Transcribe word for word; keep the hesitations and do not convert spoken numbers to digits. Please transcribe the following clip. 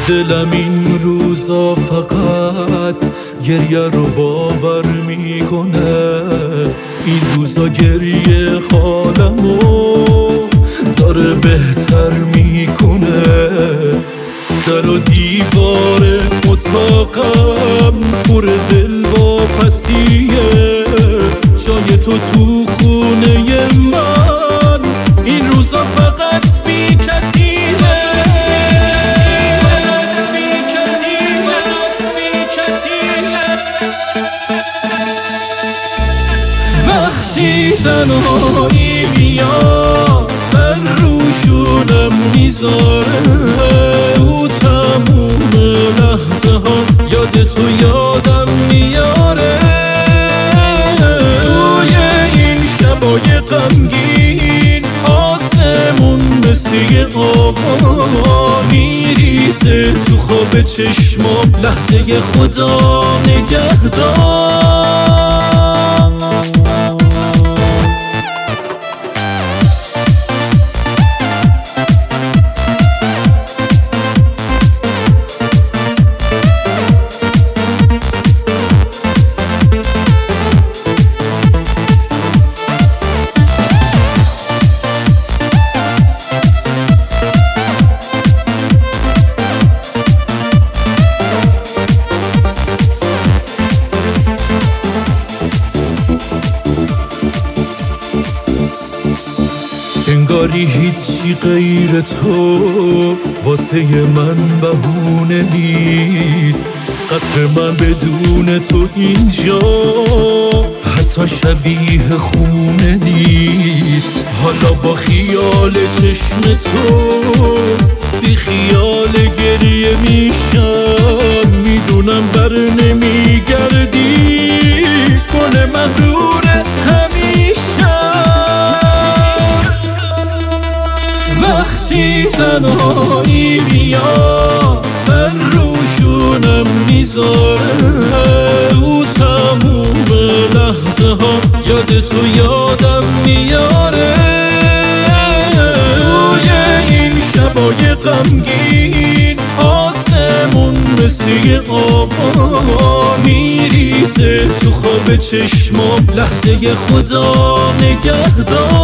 دلم این روزا فقط گریه رو باور میکنه. این روزا گریه حالمو داره بهتر میکنه. در و دیوار اتاقم پر دل واپسیه. جای تو تو خونه من این روزا فقط بی کسیه. وقتی تنهایی میاد سر روشونم میذاره. تو تموم لحظه ها یاد تو یادم میاره. توی این شبای غمگین آسمون مثل آوا میریزه تو خواب چشمام. لحظه خدا نگهدار. انگاری هیچی غیر تو واسه من بهونه نیست. قصر من بدون تو اینجا حتی شبیه خونه نیست. حالا با خیال چشم تو بی خیال گریه میشم. میدونم بر نمیگردی گل مغرور همیشه. وقتی تنهایی میاد سر روشونم میذاره. تو تموم لحظه ها یاد تو یادم میاره. توی این شبای غمگین آسمون مثل آوا میریزه تو خواب چشمام. لحظه خدا نگهدار.